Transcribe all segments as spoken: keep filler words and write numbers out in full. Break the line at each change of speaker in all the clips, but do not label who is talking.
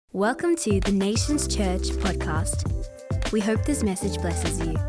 Welcome to the Nations Church podcast. We hope this message blesses you.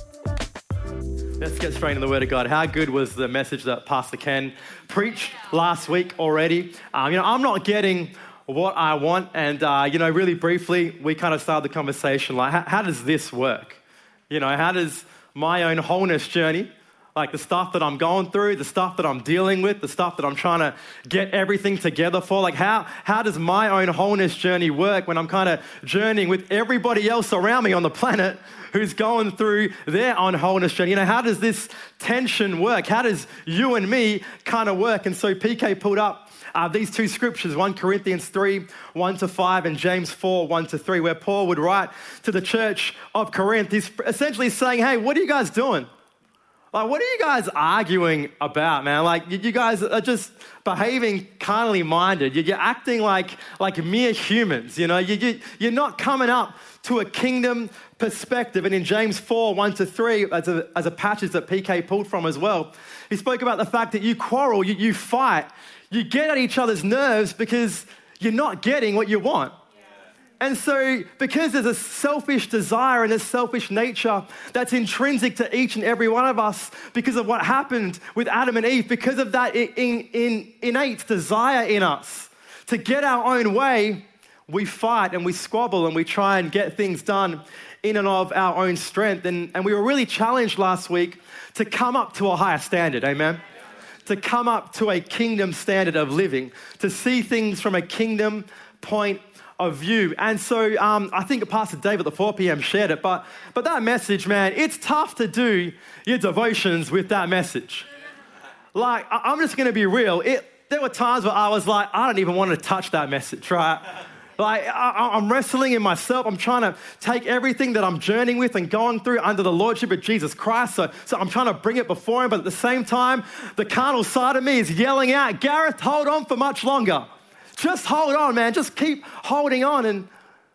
Let's get straight into the Word of God. How good was the message that Pastor Ken preached last week already? Um, you know, I'm not getting what I want, and uh, you know, really briefly, we kind of started the conversation like, how, how does this work? You know, how does my own wholeness journey, like the stuff that I'm going through, the stuff that I'm dealing with, the stuff that I'm trying to get everything together for, like how, how does my own wholeness journey work when I'm kind of journeying with everybody else around me on the planet who's going through their own wholeness journey? You know, how does this tension work? How does you and me kind of work? And so P K pulled up uh, these two scriptures, First Corinthians three, one to five, and James four, one to three, where Paul would write to the church of Corinth. He's essentially saying, hey, what are you guys doing? Like, what are you guys arguing about, man? Like, you guys are just behaving carnally minded. You're acting like, like mere humans, you know? You, you're not coming up to a kingdom perspective. And in James four, one to three, as a, as a passage that P K pulled from as well, he spoke about the fact that you quarrel, you, you fight, you get at each other's nerves because you're not getting what you want. And so because there's a selfish desire and a selfish nature that's intrinsic to each and every one of us because of what happened with Adam and Eve, because of that in, in, innate desire in us to get our own way, we fight and we squabble and we try and get things done in and of our own strength. And, and we were really challenged last week to come up to a higher standard, amen? To come up to a kingdom standard of living, to see things from a kingdom point of view. And so um, I think Pastor Dave at the four p.m. shared it, but, but that message, man, it's tough to do your devotions with that message. Like, I, I'm just going to be real. It, there were times where I was like, I don't even want to touch that message, right? Like, I, I'm wrestling in myself. I'm trying to take everything that I'm journeying with and going through under the Lordship of Jesus Christ. So, so I'm trying to bring it before Him, but at the same time, the carnal side of me is yelling out, Gareth, hold on for much longer. Just hold on, man. Just keep holding on. And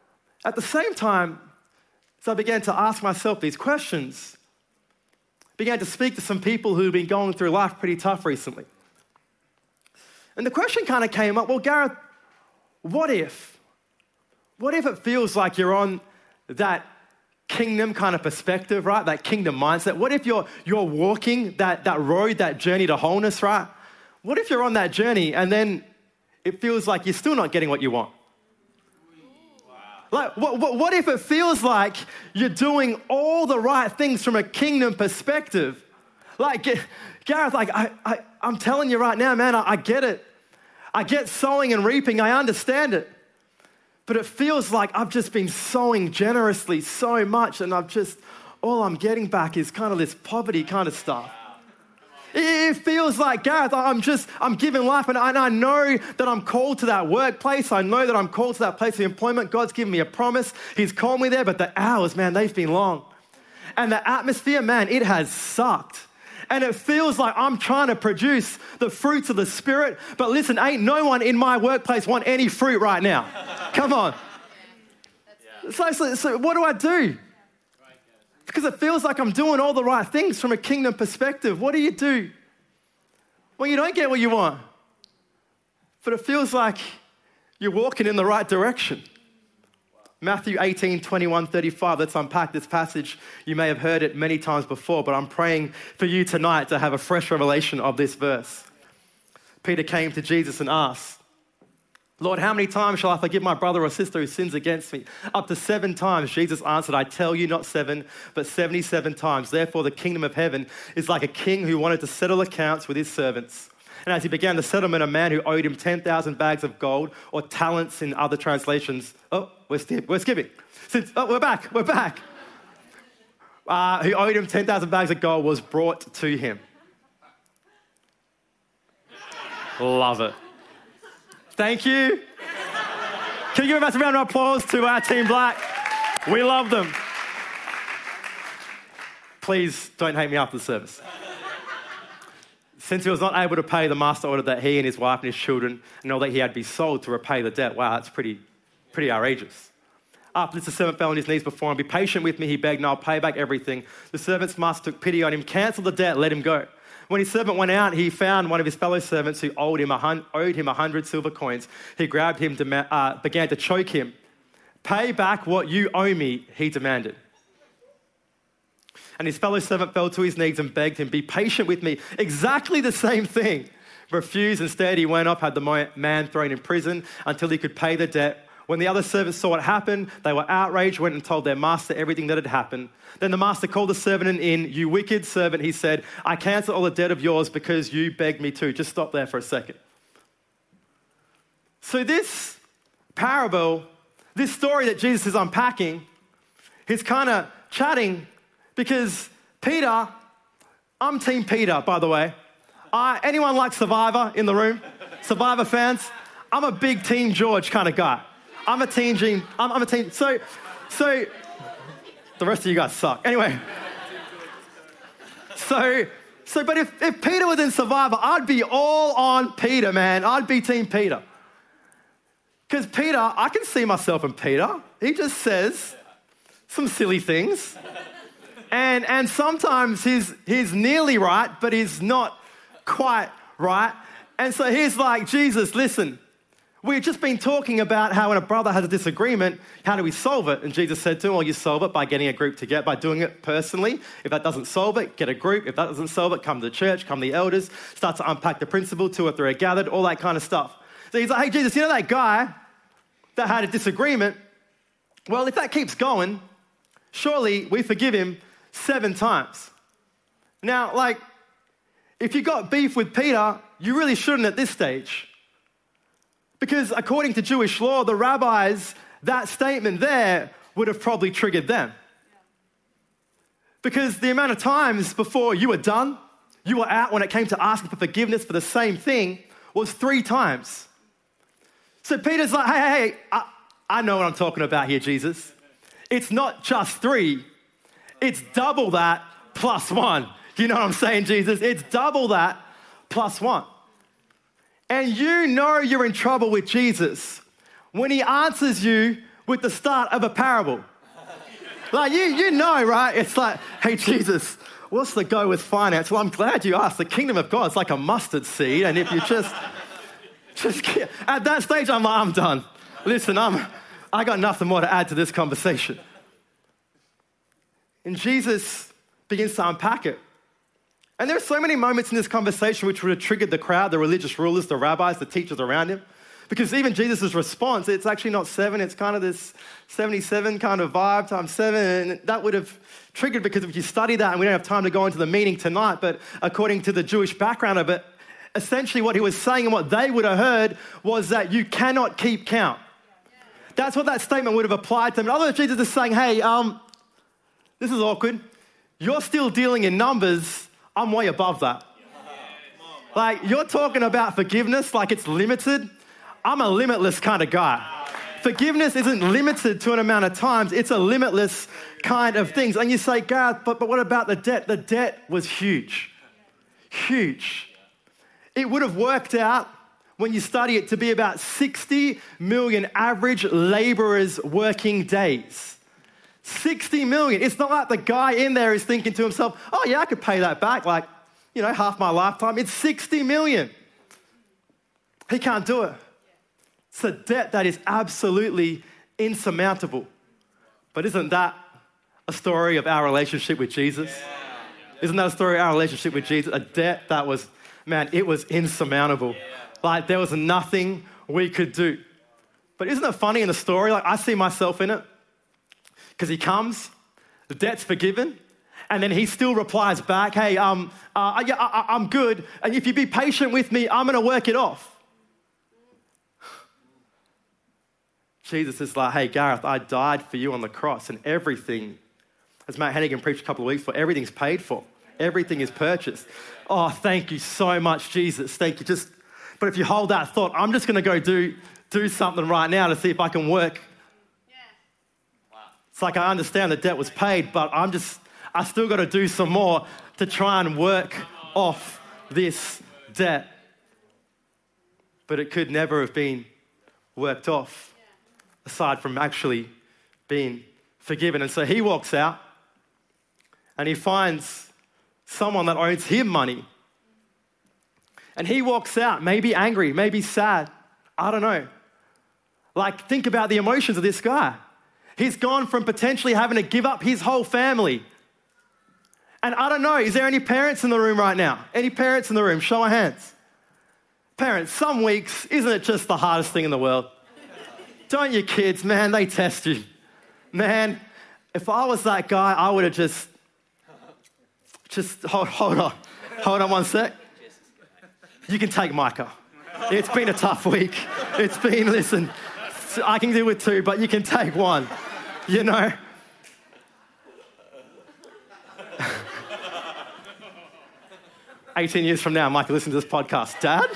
at the same time, as I began to ask myself these questions, began to speak to some people who've been going through life pretty tough recently. And the question kind of came up, well, Gareth, what if? What if it feels like you're on that kingdom kind of perspective, right? That kingdom mindset. What if you're you're walking that, that road, that journey to wholeness, right? What if you're on that journey and then it feels like you're still not getting what you want? Wow. Like, what, what, what if it feels like you're doing all the right things from a kingdom perspective? Like, Gareth, like, I, I, I'm telling you right now, man, I, I get it. I get sowing and reaping. I understand it. But it feels like I've just been sowing generously so much, and I've just, all I'm getting back is kind of this poverty kind of stuff. It feels like, Gareth, I'm just, I'm giving life, and I, and I know that I'm called to that workplace. I know that I'm called to that place of employment. God's given me a promise. He's called me there, but the hours, man, they've been long. And the atmosphere, man, it has sucked. And it feels like I'm trying to produce the fruits of the Spirit. But listen, ain't no one in my workplace want any fruit right now. Come on. So, so, so what do I do? Because it feels like I'm doing all the right things from a kingdom perspective. What do you do when you don't get what you want, but it feels like you're walking in the right direction? Matthew eighteen, twenty-one, thirty-five. Let's unpack this passage. You may have heard it many times before, but I'm praying for you tonight to have a fresh revelation of this verse. Peter came to Jesus and asked, Lord, how many times shall I forgive my brother or sister who sins against me? Up to seven times. Jesus answered, I tell you, not seven, but seventy-seven times. Therefore, the kingdom of heaven is like a king who wanted to settle accounts with his servants. And as he began the settlement, a man who owed him ten thousand bags of gold, or talents in other translations. Oh, we're, st- we're skipping. Since, oh, we're back, we're back. Uh, who owed him ten thousand bags of gold was brought to him. Love it. Thank you. Can you give a massive round of applause to our Team Black? We love them. Please don't hate me after the service. Since he was not able to pay, the master ordered that he and his wife and his children and all that he had be sold to repay the debt. Wow, that's pretty, pretty outrageous. After this, the servant fell on his knees before him. Be patient with me, he begged, and I'll pay back everything. The servant's master took pity on him, cancelled the debt, let him go. When his servant went out, he found one of his fellow servants who owed him a, hun- owed him a hundred silver coins. He grabbed him, dem- uh, began to choke him. Pay back what you owe me, he demanded. And his fellow servant fell to his knees and begged him, be patient with me. Exactly the same thing. Refused. Instead, he went off, had the man thrown in prison until he could pay the debt. When the other servants saw what happened, they were outraged, went and told their master everything that had happened. Then the master called the servant in. You wicked servant, he said, I cancel all the debt of yours because you begged me to. Just stop there for a second. So this parable, this story that Jesus is unpacking, he's kind of chatting because Peter, I'm Team Peter, by the way. Uh, anyone like Survivor in the room? Survivor fans? I'm a big Team George kind of guy. I'm a team Gene. I'm, I'm a team. So, so the rest of you guys suck. Anyway. So, so, but if, if Peter was in Survivor, I'd be all on Peter, man. I'd be Team Peter. Because Peter, I can see myself in Peter. He just says some silly things. And, and sometimes he's, he's nearly right, but he's not quite right. And so he's like, Jesus, listen, we've just been talking about how when a brother has a disagreement, how do we solve it? And Jesus said to him, well, you solve it by getting a group together, by doing it personally. If that doesn't solve it, get a group. If that doesn't solve it, come to the church, come to the elders, start to unpack the principle, two or three are gathered, all that kind of stuff. So he's like, hey, Jesus, you know that guy that had a disagreement? Well, if that keeps going, surely we forgive him seven times. Now, like, if you got beef with Peter, you really shouldn't at this stage. Because according to Jewish law, the rabbis, that statement there would have probably triggered them. Because the amount of times before you were done, you were out when it came to asking for forgiveness for the same thing was three times. So Peter's like, hey, hey, hey, I, I know what I'm talking about here, Jesus. It's not just three. It's double that plus one. You know what I'm saying, Jesus? It's double that plus one. And you know you're in trouble with Jesus when he answers you with the start of a parable. Like, you, you know, right? It's like, hey, Jesus, what's the go with finance? Well, I'm glad you asked. The kingdom of God is like a mustard seed. And if you just, just get, at that stage, I'm like, I'm done. Listen, I'm, I got nothing more to add to this conversation. And Jesus begins to unpack it. And there are so many moments in this conversation which would have triggered the crowd, the religious rulers, the rabbis, the teachers around him. Because even Jesus' response, it's actually not seven, it's kind of this seventy-seven kind of vibe times seven. And that would have triggered, because if you study that, and we don't have time to go into the meaning tonight, but according to the Jewish background of it, essentially what he was saying and what they would have heard was that you cannot keep count. That's what that statement would have applied to them. In other words, Jesus is saying, hey, um, this is awkward. You're still dealing in numbers. I'm way above that. Like, you're talking about forgiveness like it's limited. I'm a limitless kind of guy. Forgiveness isn't limited to an amount of times. It's a limitless kind of things. And you say, Gareth, but, but what about the debt? The debt was huge. Huge. It would have worked out, when you study it, to be about sixty million average laborers' working days. sixty million. It's not like the guy in there is thinking to himself, oh yeah, I could pay that back, like, you know, half my lifetime. It's sixty million. He can't do it. It's a debt that is absolutely insurmountable. But isn't that a story of our relationship with Jesus? Yeah. Isn't that a story of our relationship with Jesus? A debt that was, man, it was insurmountable. Yeah. Like, there was nothing we could do. But isn't it funny in the story? Like, I see myself in it. Because he comes, the debt's forgiven, and then he still replies back, hey, um, uh, yeah, I, I'm good, and if you be patient with me, I'm going to work it off. Jesus is like, hey, Gareth, I died for you on the cross, and everything, as Matt Hennigan preached a couple of weeks for, everything's paid for. Everything is purchased. Oh, thank you so much, Jesus. Thank you. Just, but if you hold that thought, I'm just going to go do, do something right now to see if I can work. It's like, I understand the debt was paid, but I'm just, I still got to do some more to try and work off this debt. But it could never have been worked off, aside from actually being forgiven. And so he walks out and he finds someone that owes him money. And he walks out, maybe angry, maybe sad. I don't know. Like, think about the emotions of this guy. He's gone from potentially having to give up his whole family. And I don't know, is there any parents in the room right now? Any parents in the room? Show of hands. Parents, some weeks, isn't it just the hardest thing in the world? Don't your kids, man, they test you. Man, if I was that guy, I would have just, just, hold, hold on. Hold on one sec. You can take Micah. It's been a tough week. It's been, listen, I can deal with two, but you can take one, you know? eighteen years from now, Micah, listen to this podcast. Dad?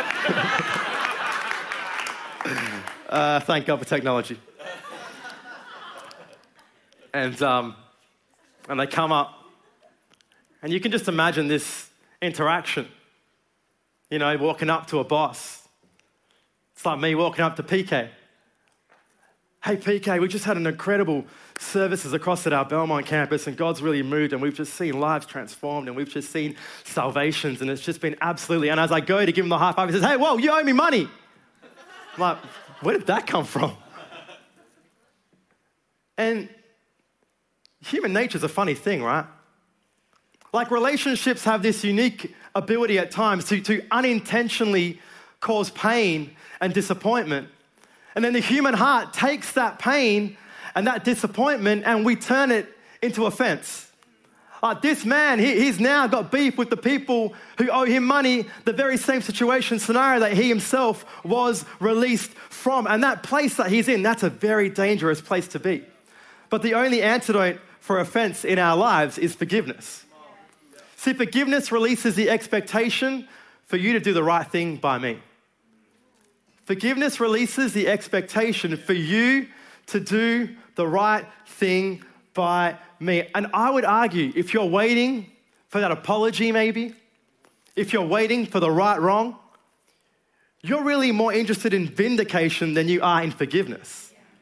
uh, thank God for technology. And, um, and they come up, and you can just imagine this interaction. You know, walking up to a boss. It's like me walking up to P K. Hey, P K, we just had an incredible services across at our Belmont campus, and God's really moved, and we've just seen lives transformed, and we've just seen salvations, and it's just been absolutely... And as I go to give him the high five, he says, hey, whoa, you owe me money. I'm like, where did that come from? And human nature's a funny thing, right? Like, relationships have this unique ability at times to, to unintentionally cause pain and disappointment. And then the human heart takes that pain and that disappointment and we turn it into offense. Like, this man, he, he's now got beef with the people who owe him money, the very same situation scenario that he himself was released from. And that place that he's in, that's a very dangerous place to be. But the only antidote for offense in our lives is forgiveness. See, forgiveness releases the expectation for you to do the right thing by me. Forgiveness releases the expectation for you to do the right thing by me. And I would argue, if you're waiting for that apology maybe, if you're waiting for the right wrong, you're really more interested in vindication than you are in forgiveness.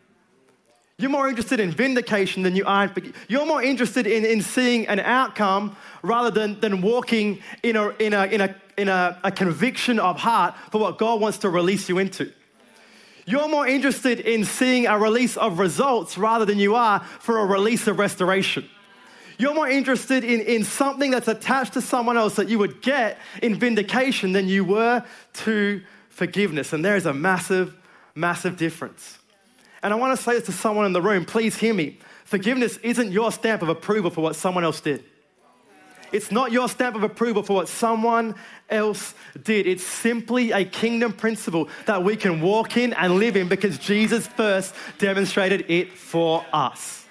You're more interested in vindication than you are in forgiveness. You're more interested in, in seeing an outcome rather than, than walking in, a, in, a, in, a, in a, a conviction of heart for what God wants to release you into. You're more interested in seeing a release of results rather than you are for a release of restoration. You're more interested in, in something that's attached to someone else that you would get in vindication than you were to forgiveness. And there is a massive, massive difference. And I want to say this to someone in the room, please hear me. Forgiveness isn't your stamp of approval for what someone else did. It's not your stamp of approval for what someone else did. It's simply a kingdom principle that we can walk in and live in because Jesus first demonstrated it for us.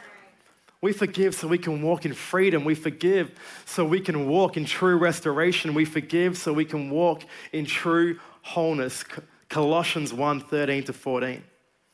We forgive so we can walk in freedom. We forgive so we can walk in true restoration. We forgive so we can walk in true wholeness. Colossians one, thirteen to fourteen.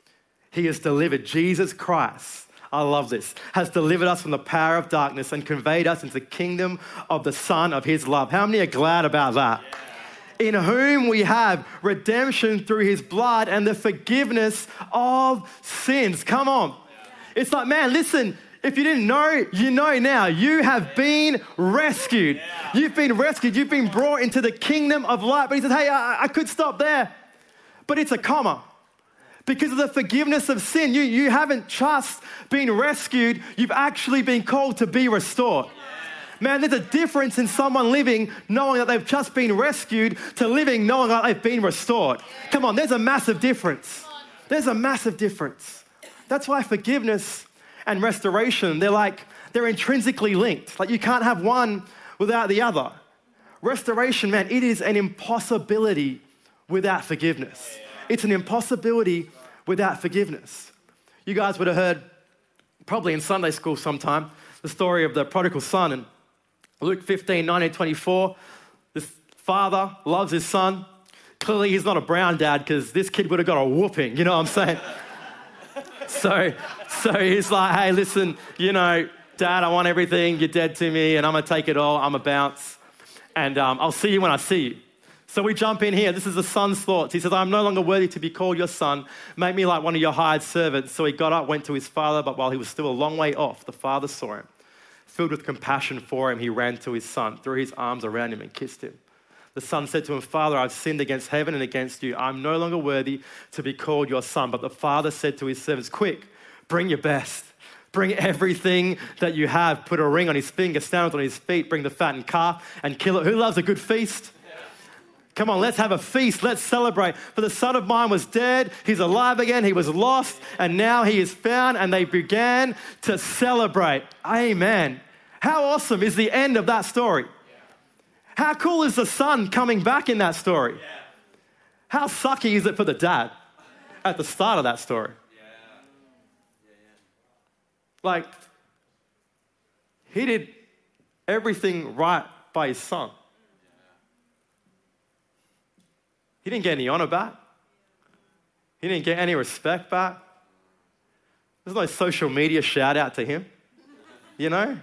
He has delivered, Jesus Christ, I love this, has delivered us from the power of darkness and conveyed us into the kingdom of the Son of his love. How many are glad about that? Yeah. In whom we have redemption through his blood and the forgiveness of sins. Come on. Yeah. It's like, man, listen, if you didn't know, you know now. You have been rescued. Yeah. You've been rescued. You've been brought into the kingdom of light. But he says, hey, I, I could stop there, but it's a comma. Because of the forgiveness of sin, you, you haven't just been rescued, you've actually been called to be restored. Man, there's a difference in someone living knowing that they've just been rescued to living knowing that they've been restored. Come on, there's a massive difference. There's a massive difference. That's why forgiveness and restoration, they're like, they're intrinsically linked. Like, you can't have one without the other. Restoration, man, it is an impossibility without forgiveness. It's an impossibility without forgiveness. You guys would have heard, probably in Sunday school sometime, the story of the prodigal son. In Luke fifteen, nineteen, twenty-four, this father loves his son. Clearly he's not a brown dad because this kid would have got a whooping, you know what I'm saying? so, so he's like, hey, listen, you know, Dad, I want everything. You're dead to me and I'm going to take it all. I'm a bounce. And um, I'll see you when I see you. So we jump in here. This is the son's thoughts. He says, I'm no longer worthy to be called your son. Make me like one of your hired servants. So he got up, went to his father, but while he was still a long way off, the father saw him. Filled with compassion for him, he ran to his son, threw his arms around him and kissed him. The son said to him, Father, I've sinned against heaven and against you. I'm no longer worthy to be called your son. But the father said to his servants, quick, bring your best. Bring everything that you have. Put a ring on his finger, sandals on his feet. Bring the fattened calf and kill it. Who loves a good feast? Come on, let's have a feast. Let's celebrate. For the son of mine was dead. He's alive again. He was lost. And now he is found. And they began to celebrate. Amen. How awesome is the end of that story? How cool is the son coming back in that story? How sucky is it for the dad at the start of that story? Like, he did everything right by his son. He didn't get any honor back. He didn't get any respect back. There's no social media shout out to him, you know?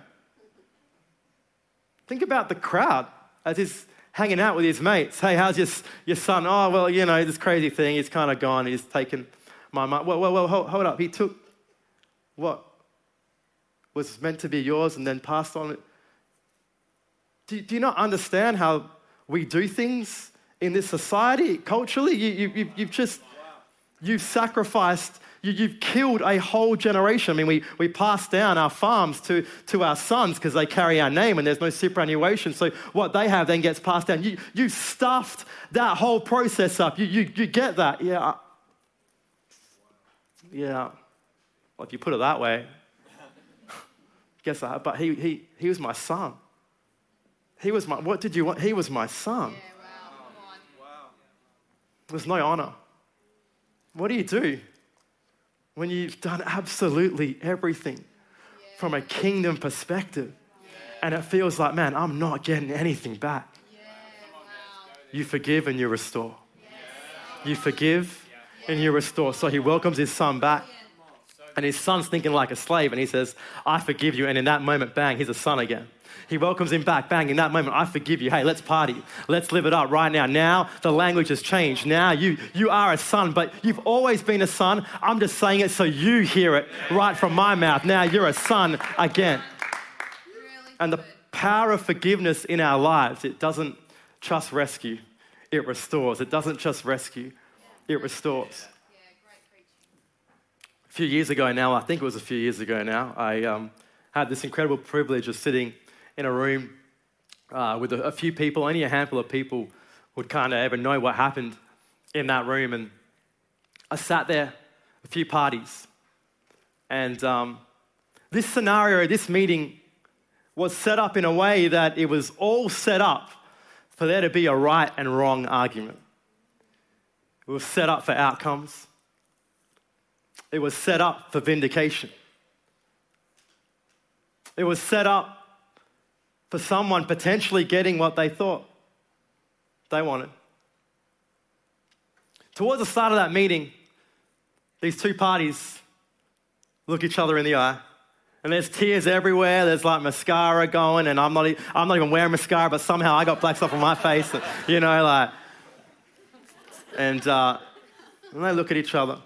Think about the crowd as he's hanging out with his mates. Hey, how's your, your son? Oh, well, you know, this crazy thing. He's kind of gone. He's taken my money. Well, well, well, hold, hold up. He took what was meant to be yours and then passed on. Do, do you not understand how we do things in this society, culturally? You, you, you, you've just, you've sacrificed, you, you've killed a whole generation. I mean, we, we pass down our farms to, to our sons because they carry our name and there's no superannuation. So what they have then gets passed down. You, you stuffed that whole process up. You, you, you get that? Yeah. Yeah. Well, if you put it that way, guess that. But he, he, he was my son. He was my, what did you want? He was my son.
Yeah, wow. Come on. Wow.
There's no honor. What do you do when you've done absolutely everything yeah. from a kingdom perspective yeah. and it feels like, man, I'm not getting anything back?
Yeah. Wow.
You forgive and you restore. Yes. You forgive yeah. and you restore. So he welcomes his son back. And his son's thinking like a slave, and he says, I forgive you. And in that moment, bang, he's a son again. He welcomes him back, bang, in that moment, I forgive you. Hey, let's party. Let's live it up right now. Now the language has changed. Now you, you are a son, but you've always been a son. I'm just saying it so you hear it right from my mouth. Now you're a son again.
Really
and the power of forgiveness in our lives, it doesn't just rescue, it restores. It doesn't just rescue, it restores. A few years ago now, I think it was a few years ago now, I um, had this incredible privilege of sitting in a room uh, with a, a few people. Only a handful of people would kind of ever know what happened in that room. And I sat there, a few parties. And um, this scenario, this meeting was set up in a way that it was all set up for there to be a right and wrong argument. It was set up for outcomes. It was set up for vindication. It was set up for someone potentially getting what they thought they wanted. Towards the start of that meeting, these two parties look each other in the eye, and there's tears everywhere. There's like mascara going, and I'm not, I'm not even wearing mascara, but somehow I got black stuff on my face, and, you know, like, and, uh, and they look at each other.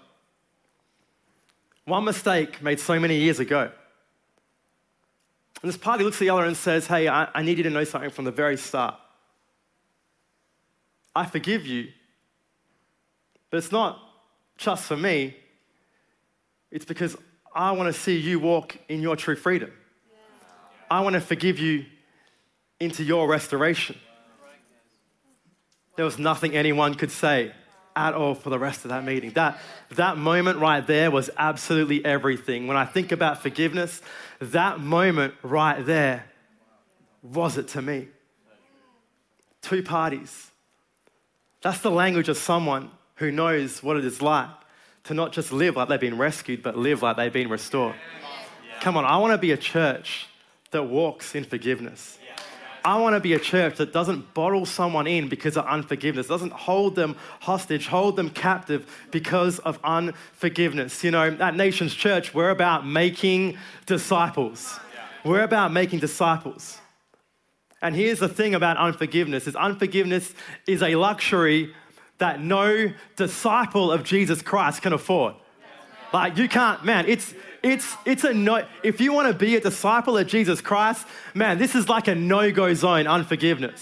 One mistake made so many years ago. And this party looks at the other and says, hey, I, I need you to know something from the very start. I forgive you, but it's not just for me. It's because I want to see you walk in your true freedom. Yeah. I want to forgive you into your restoration. There was nothing anyone could say at all for the rest of that meeting. That, that moment right there was absolutely everything. When I think about forgiveness, that moment right there was it to me. Two parties. That's the language of someone who knows what it is like to not just live like they've been rescued, but live like they've been restored. Come on, I want to be a church that walks in forgiveness. I want to be a church that doesn't bottle someone in because of unforgiveness, doesn't hold them hostage, hold them captive because of unforgiveness. You know, at Nations Church, we're about making disciples. We're about making disciples. And here's the thing about unforgiveness, is unforgiveness is a luxury that no disciple of Jesus Christ can afford. Like you can't, man, it's it's it's a no, if you want to be a disciple of Jesus Christ, man, this is like a no-go zone, unforgiveness.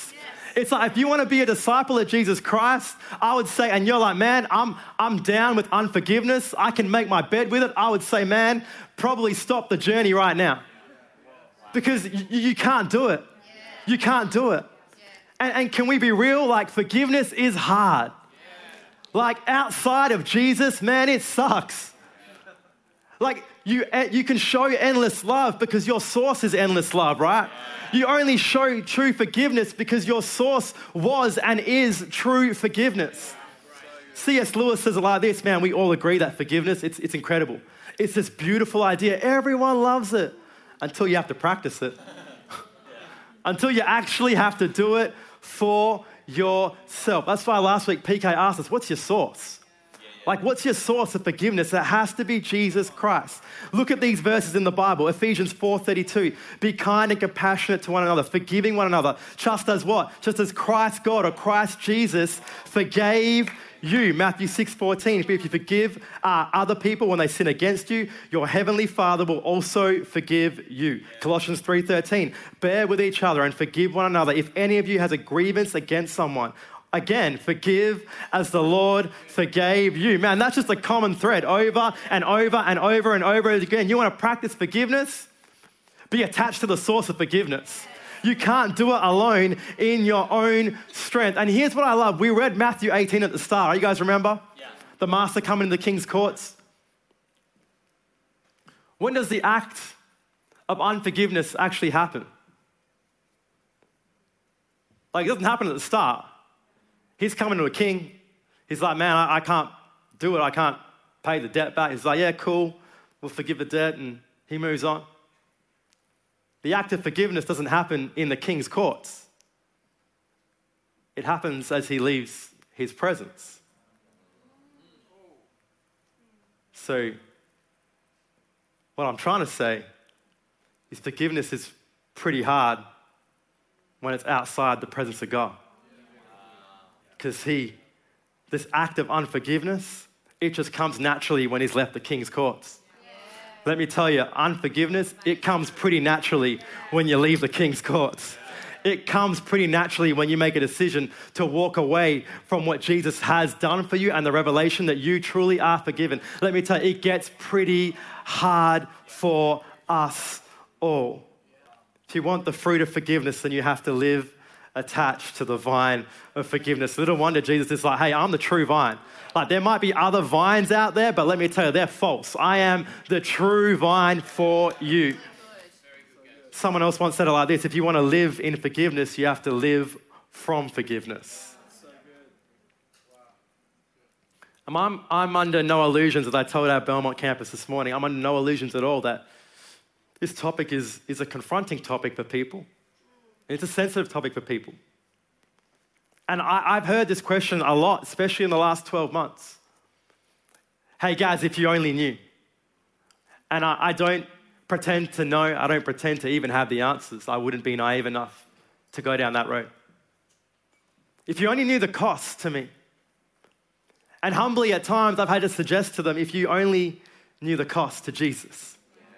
It's like, if you want to be a disciple of Jesus Christ, I would say, and you're like, man, I'm, I'm down with unforgiveness. I can make my bed with it. I would say, man, probably stop the journey right now. Because you, you can't do it. You can't do it. And, and can we be real? Like, forgiveness is hard. Like, outside of Jesus, man, it sucks. Like, you, you can show endless love because your source is endless love, right? You only show true forgiveness because your source was and is true forgiveness. C S Lewis says it like this, man, we all agree that forgiveness, it's, it's incredible. It's this beautiful idea. Everyone loves it until you have to practice it. Until you actually have to do it for yourself. That's why last week P K asked us, what's your source? Like, what's your source of forgiveness? It has to be Jesus Christ. Look at these verses in the Bible. Ephesians four thirty-two. Be kind and compassionate to one another, forgiving one another. Just as what? Just as Christ God or Christ Jesus forgave you. Matthew six fourteen. If you forgive uh, other people when they sin against you, your heavenly Father will also forgive you. Colossians three thirteen. Bear with each other and forgive one another. If any of you has a grievance against someone, again, forgive as the Lord forgave you. Man, that's just a common thread over and over and over and over again. You want to practice forgiveness? Be attached to the source of forgiveness. You can't do it alone in your own strength. And here's what I love. We read Matthew eighteen at the start. You guys remember? Yeah. The master coming into the king's courts. When does the act of unforgiveness actually happen? Like, it doesn't happen at the start. He's coming to a king. He's like, man, I, I can't do it. I can't pay the debt back. He's like, yeah, cool. We'll forgive the debt. And he moves on. The act of forgiveness doesn't happen in the king's courts. It happens as he leaves his presence. So what I'm trying to say is forgiveness is pretty hard when it's outside the presence of God. Because he, this act of unforgiveness, it just comes naturally when he's left the king's courts. Yeah. Let me tell you, unforgiveness, it comes pretty naturally when you leave the king's courts. It comes pretty naturally when you make a decision to walk away from what Jesus has done for you and the revelation that you truly are forgiven. Let me tell you, it gets pretty hard for us all. If you want the fruit of forgiveness, then you have to live attached to the vine of forgiveness. Little wonder Jesus is like, hey, I'm the true vine. Like, there might be other vines out there, but let me tell you, they're false. I am the true vine for you. Someone else once said it like this: if you want to live in forgiveness, you have to live from forgiveness. I'm, I'm under no illusions, as I told our Belmont campus this morning, I'm under no illusions at all that this topic is, is a confronting topic for people. It's a sensitive topic for people. And I, I've heard this question a lot, especially in the last twelve months. Hey guys, if you only knew. And I, I don't pretend to know, I don't pretend to even have the answers. I wouldn't be naive enough to go down that road. If you only knew the cost to me. And humbly at times I've had to suggest to them, if you only knew the cost to Jesus.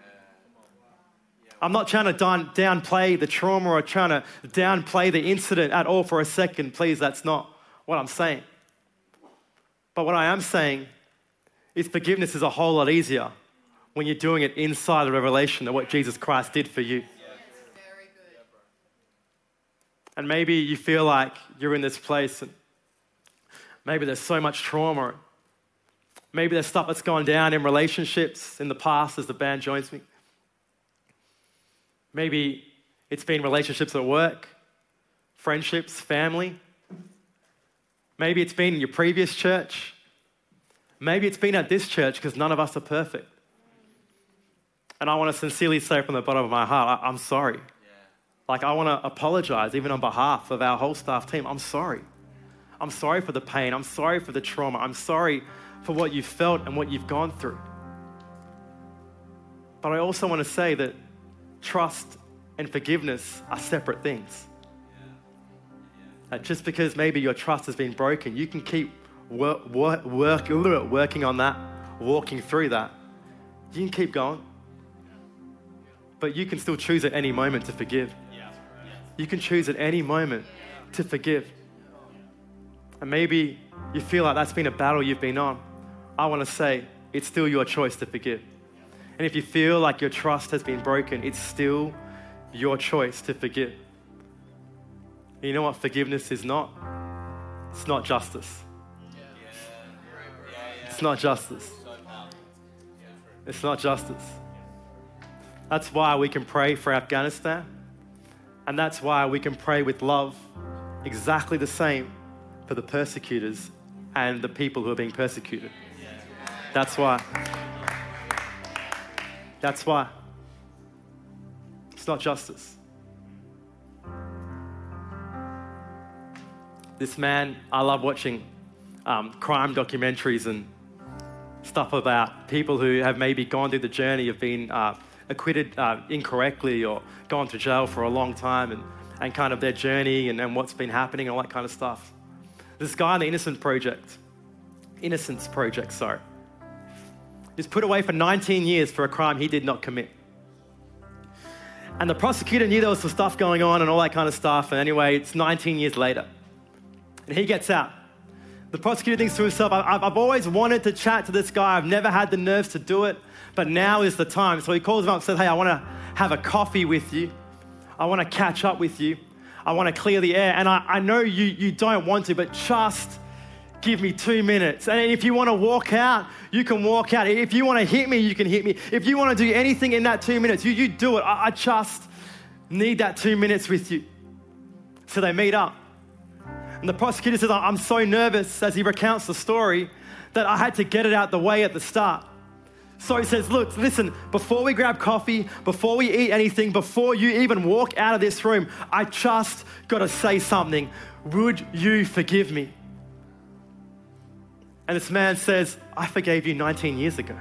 I'm not trying to down, downplay the trauma or trying to downplay the incident at all for a second. Please, that's not what I'm saying. But what I am saying is forgiveness is a whole lot easier when you're doing it inside the revelation of what Jesus Christ did for you.
Very good.
And maybe you feel like you're in this place and maybe there's so much trauma. Maybe there's stuff that's gone down in relationships in the past as the band joins me. Maybe it's been relationships at work, friendships, family. Maybe it's been in your previous church. Maybe it's been at this church, because none of us are perfect. And I want to sincerely say from the bottom of my heart, I, I'm sorry. Yeah. Like, I want to apologize, even on behalf of our whole staff team. I'm sorry. I'm sorry for the pain. I'm sorry for the trauma. I'm sorry for what you've felt and what you've gone through. But I also want to say that trust and forgiveness are separate things. That just because maybe your trust has been broken, you can keep work, work, work, working on that, walking through that. You can keep going. But you can still choose at any moment to forgive. You can choose at any moment to forgive. And maybe you feel like that's been a battle you've been on. I want to say it's still your choice to forgive. And if you feel like your trust has been broken, it's still your choice to forgive. And you know what forgiveness is not? It's not justice. It's not justice. It's not justice. That's why we can pray for Afghanistan. And that's why we can pray with love exactly the same for the persecutors and the people who are being persecuted. That's why. That's why. It's not justice. This man, I love watching um, crime documentaries and stuff about people who have maybe gone through the journey of being uh, acquitted uh, incorrectly or gone to jail for a long time and, and kind of their journey and, and what's been happening and all that kind of stuff. This guy in the Innocent Project, Innocence Project, sorry, he's put away for nineteen years for a crime he did not commit. And the prosecutor knew there was some stuff going on and all that kind of stuff. And anyway, it's nineteen years later. And he gets out. The prosecutor thinks to himself, I've, I've always wanted to chat to this guy. I've never had the nerves to do it, but now is the time. So he calls him up and says, hey, I want to have a coffee with you. I want to catch up with you. I want to clear the air. And I, I know you, you don't want to, but just give me two minutes. And if you want to walk out, you can walk out. If you want to hit me, you can hit me. If you want to do anything in that two minutes, you, you do it. I, I just need that two minutes with you. So they meet up. And the prosecutor says, I'm so nervous as he recounts the story that I had to get it out the way at the start. So he says, look, listen, before we grab coffee, before we eat anything, before you even walk out of this room, I just got to say something. Would you forgive me? And this man says, I forgave you nineteen years ago.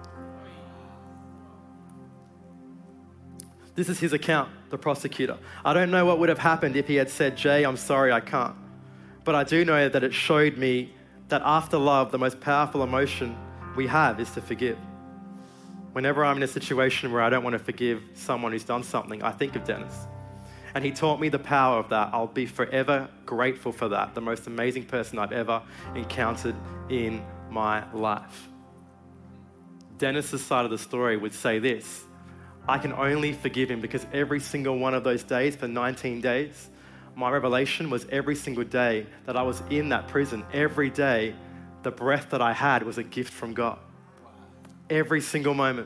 This is his account, the prosecutor. I don't know what would have happened if he had said, Jay, I'm sorry, I can't. But I do know that it showed me that after love, the most powerful emotion we have is to forgive. Whenever I'm in a situation where I don't want to forgive someone who's done something, I think of Dennis. And he taught me the power of that. I'll be forever grateful for that. The most amazing person I've ever encountered in my life. Dennis's side of the story would say this: I can only forgive him because every single one of those days, for nineteen days, my revelation was every single day that I was in that prison, every day, the breath that I had was a gift from God. Every single moment.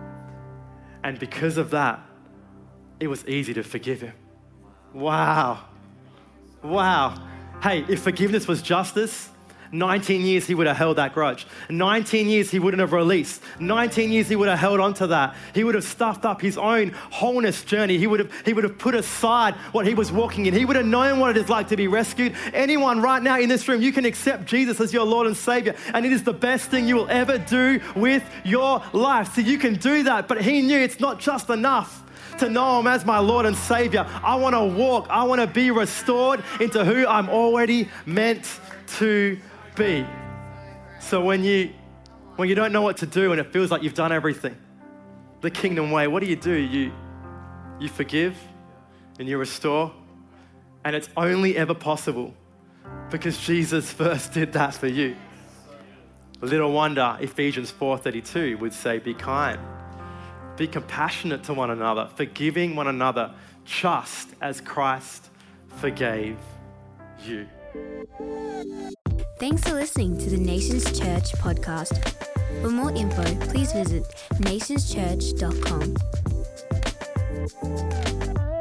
And because of that, it was easy to forgive him. Wow. Wow. Hey, if forgiveness was justice, nineteen years he would have held that grudge. nineteen years he wouldn't have released. nineteen years he would have held on to that. He would have stuffed up his own wholeness journey. He would have, he would have put aside what he was walking in. He would have known what it is like to be rescued. Anyone right now in this room, you can accept Jesus as your Lord and Savior, and it is the best thing you will ever do with your life. So you can do that, but he knew it's not just enough to know him as my Lord and Savior. I want to walk. I want to be restored into who I'm already meant to be. So when you when you don't know what to do and it feels like you've done everything the kingdom way, what do you do? You you forgive and you restore, and it's only ever possible because Jesus first did that for you. Little wonder Ephesians four thirty-two would say, be kind, be compassionate to one another, forgiving one another just as Christ forgave you.
Thanks for listening to the Nations Church podcast. For more info, please visit nations church dot com.